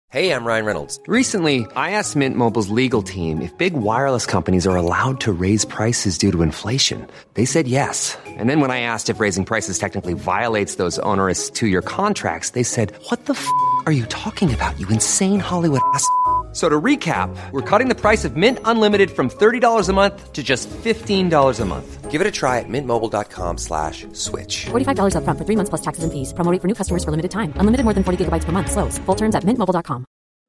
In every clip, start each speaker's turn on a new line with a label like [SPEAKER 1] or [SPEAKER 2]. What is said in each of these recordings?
[SPEAKER 1] Hey, I'm Ryan Reynolds.
[SPEAKER 2] Recently, I asked Mint Mobile's legal team if big wireless companies are allowed to raise prices due to inflation. They said yes. And then when I asked if raising prices technically violates those onerous two-year contracts, they said, "What the f*** are you talking about, you insane Hollywood ass?" So to recap, we're cutting the price of Mint Unlimited from $30 a month to just $15 a month.
[SPEAKER 1] Give it a try at mintmobile.com/switch.
[SPEAKER 3] $45 up front for 3 months plus taxes and fees. Promo rate for new customers for limited time. Unlimited more than 40 gigabytes per month. Slows full terms at mintmobile.com.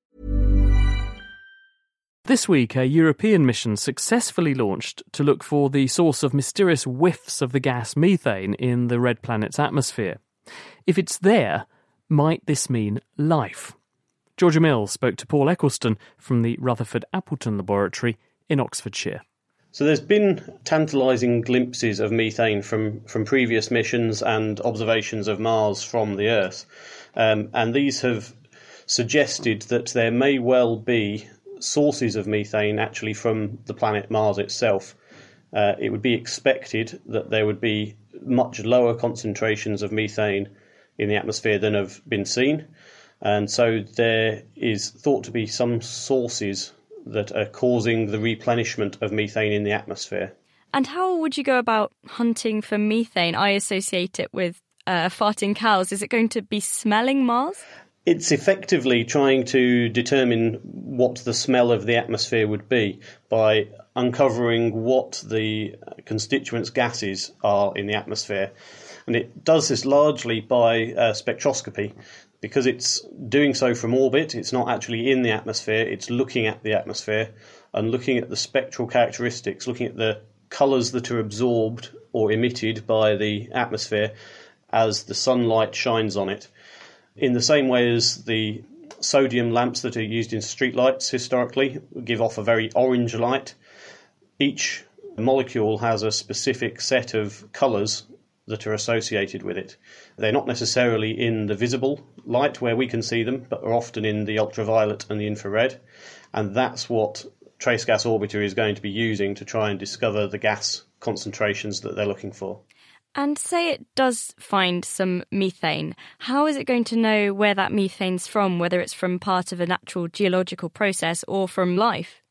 [SPEAKER 4] This week, a European mission successfully launched to look for the source of mysterious whiffs of the gas methane in the red planet's atmosphere. If it's there, might this mean life? Georgia Mills spoke to Paul Eccleston from the Rutherford Appleton Laboratory in Oxfordshire.
[SPEAKER 5] So there's been tantalising glimpses of methane from previous missions and observations of Mars from the Earth. And these have suggested that there may well be sources of methane actually from the planet Mars itself. It would be expected that there would be much lower concentrations of methane in the atmosphere than have been seen. And so there is thought to be some sources that are causing the replenishment of methane in the atmosphere.
[SPEAKER 6] And how would you go about hunting for methane? I associate it with farting cows. Is it going to be smelling Mars?
[SPEAKER 5] It's effectively trying to determine what the smell of the atmosphere would be by uncovering what the constituent gases are in the atmosphere. And it does this largely by spectroscopy. Because it's doing so from orbit, it's not actually in the atmosphere, it's looking at the atmosphere and looking at the spectral characteristics, looking at the colours that are absorbed or emitted by the atmosphere as the sunlight shines on it. In the same way as the sodium lamps that are used in streetlights historically give off a very orange light, each molecule has a specific set of colours that are associated with it. They're not necessarily in the visible light where we can see them, but are often in the ultraviolet and the infrared. And that's what Trace Gas Orbiter is going to be using to try and discover the gas concentrations that they're looking for.
[SPEAKER 6] And say it does find some methane, how is it going to know where that methane's from, whether it's from part of a natural geological process or from life?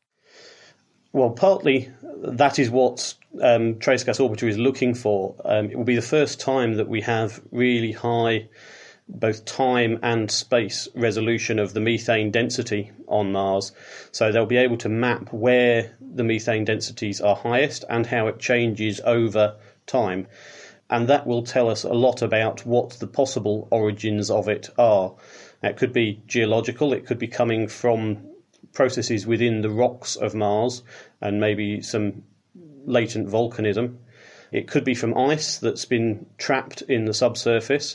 [SPEAKER 5] Well, partly that is what Trace Gas Orbiter is looking for. It will be the first time that we have really high both time and space resolution of the methane density on Mars. So they'll be able to map where the methane densities are highest and how it changes over time. And that will tell us a lot about what the possible origins of it are. It could be geological, it could be coming from processes within the rocks of Mars and maybe some latent volcanism. It could be from ice that's been trapped in the subsurface.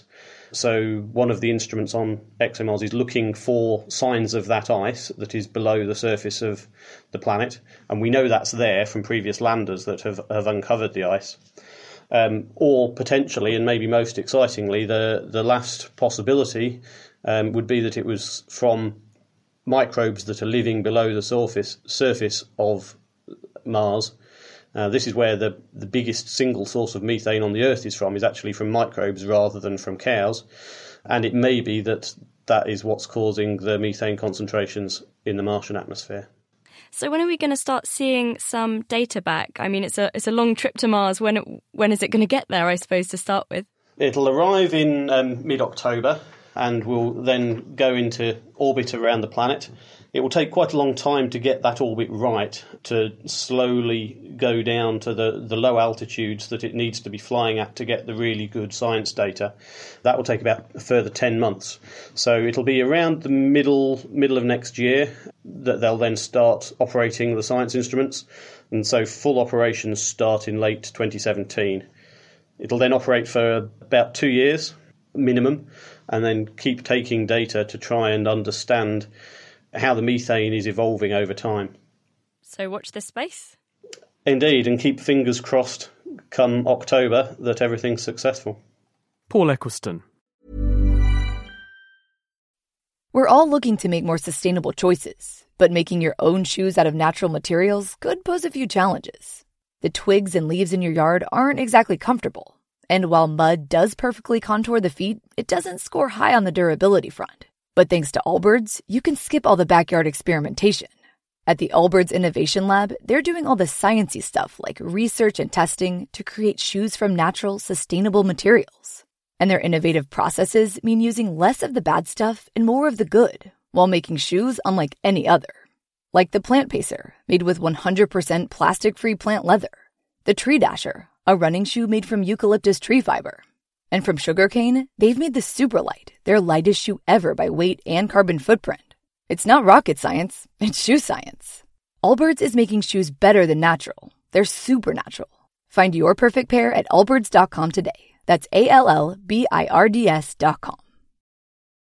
[SPEAKER 5] So one of the instruments on ExoMars is looking for signs of that ice that is below the surface of the planet. And we know that's there from previous landers that have uncovered the ice. Or potentially, and maybe most excitingly, the last possibility would be that it was from microbes that are living below the surface of Mars. This is where the biggest single source of methane on the Earth is actually from microbes rather than from cows. And it may be that is what's causing the methane concentrations in the Martian atmosphere.
[SPEAKER 6] So when are we going to start seeing some data back? I mean, it's a long trip to Mars. When is it going to get there, I suppose, to start with?
[SPEAKER 5] It'll arrive in mid-October and will then go into orbit around the planet. It will take quite a long time to get that orbit right, to slowly go down to the low altitudes that it needs to be flying at to get the really good science data. That will take about a further 10 months. So it'll be around the middle of next year that they'll then start operating the science instruments. And so full operations start in late 2017. It'll then operate for about 2 years minimum, and then keep taking data to try and understand how the methane is evolving over time.
[SPEAKER 6] So watch this space.
[SPEAKER 5] Indeed, and keep fingers crossed come October that everything's successful.
[SPEAKER 4] Paul Eccleston.
[SPEAKER 7] We're all looking to make more sustainable choices, but making your own shoes out of natural materials could pose a few challenges. The twigs and leaves in your yard aren't exactly comfortable. And while mud does perfectly contour the feet, it doesn't score high on the durability front. But thanks to Allbirds, you can skip all the backyard experimentation. At the Allbirds Innovation Lab, they're doing all the sciencey stuff like research and testing to create shoes from natural, sustainable materials. And their innovative processes mean using less of the bad stuff and more of the good, while making shoes unlike any other. Like the Plant Pacer, made with 100% plastic-free plant leather. The Tree Dasher, a running shoe made from eucalyptus tree fiber. And from Sugarcane, they've made the Superlight, their lightest shoe ever by weight and carbon footprint. It's not rocket science, it's shoe science. Allbirds is making shoes better than natural. They're supernatural. Find your perfect pair at allbirds.com today. That's ALLBIRDS.com.